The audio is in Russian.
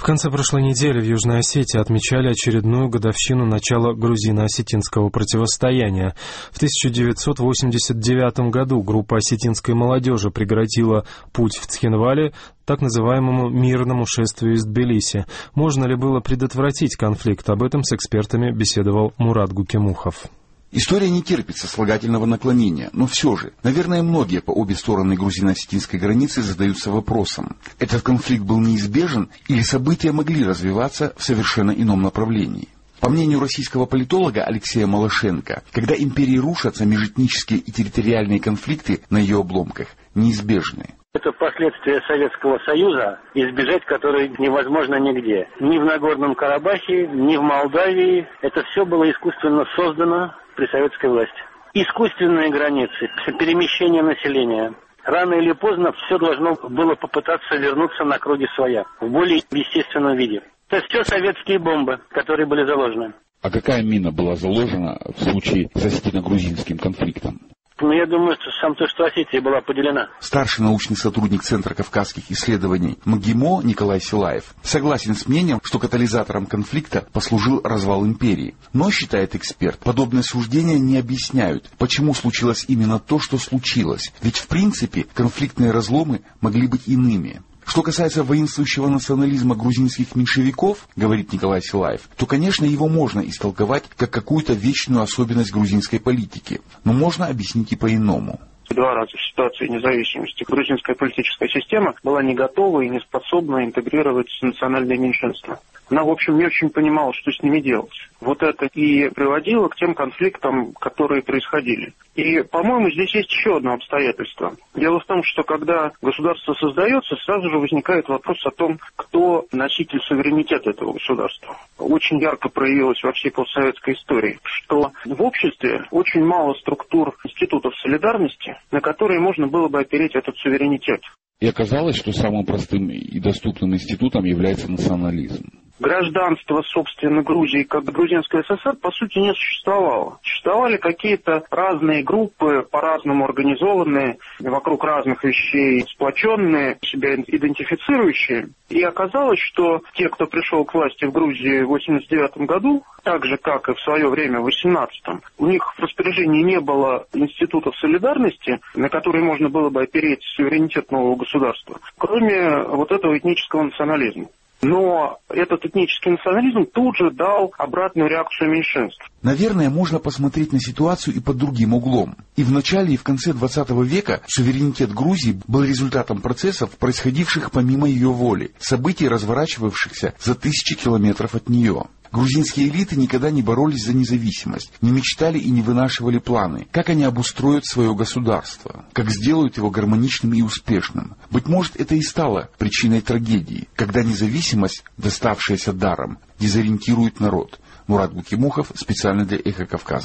В конце прошлой недели в Южной Осетии отмечали очередную годовщину начала грузино-осетинского противостояния. В 1989 году группа осетинской молодежи преградила путь в Цхинвале так называемому мирному шествию из Тбилиси. Можно ли было предотвратить конфликт? Об этом с экспертами беседовал Мурат Гукемухов. История не терпит сослагательного наклонения, но все же, наверное, многие по обе стороны грузино-осетинской границы задаются вопросом: этот конфликт был неизбежен или события могли развиваться в совершенно ином направлении? По мнению российского политолога Алексея Малашенко, когда империи рушатся, межэтнические и территориальные конфликты на ее обломках неизбежны. Это последствия Советского Союза, избежать которой невозможно нигде. Ни в Нагорном Карабахе, ни в Молдавии. Это все было искусственно создано при советской власти. Искусственные границы, перемещение населения. Рано или поздно все должно было попытаться вернуться на круги своя, в более естественном виде. Это все советские бомбы, которые были заложены. А какая мина была заложена в случае с осетино-грузинским конфликтом? Я думаю, что сам то, что Осетия была поделена. Старший научный сотрудник Центра кавказских исследований МГИМО Николай Силаев согласен с мнением, что катализатором конфликта послужил развал империи. Но, считает эксперт, подобные суждения не объясняют, почему случилось именно то, что случилось. Ведь в принципе конфликтные разломы могли быть иными. Что касается воинствующего национализма грузинских меньшевиков, говорит Николай Силаев, то, конечно, его можно истолковать как какую-то вечную особенность грузинской политики, но можно объяснить и по-иному. 2 раза в ситуации независимости грузинская политическая система была не готова и не способна интегрировать национальные меньшинства. Она, в общем, не очень понимала, что с ними делать. Вот это и приводило к тем конфликтам, которые происходили. И, по-моему, здесь есть еще одно обстоятельство. Дело в том, что когда государство создается, сразу же возникает вопрос о том, кто носитель суверенитета этого государства. Очень ярко проявилось во всей постсоветской истории, что в обществе очень мало структур институтов солидарности, на которые можно было бы опереть этот суверенитет. И оказалось, что самым простым и доступным институтом является национализм. Гражданство, собственно, Грузии, как Грузинской ССР, по сути, не существовало. Существовали какие-то разные группы, по-разному организованные, вокруг разных вещей сплоченные, себя идентифицирующие. И оказалось, что те, кто пришел к власти в Грузии в 1989 году, так же, как и в свое время в 1918-м, у них в распоряжении не было институтов солидарности, на которые можно было бы опереть суверенитет нового государства, кроме вот этого этнического национализма. Но этот этнический национализм тут же дал обратную реакцию меньшинств. Наверное, можно посмотреть на ситуацию и под другим углом. И в начале, и в конце 20 века суверенитет Грузии был результатом процессов, происходивших помимо ее воли, событий, разворачивавшихся за тысячи километров от нее. Грузинские элиты никогда не боролись за независимость, не мечтали и не вынашивали планы, как они обустроят свое государство, как сделают его гармоничным и успешным. Быть может, это и стало причиной трагедии, когда независимость, доставшаяся даром, дезориентирует народ. Мурат Гукемухов, специально для Эхо Кавказа.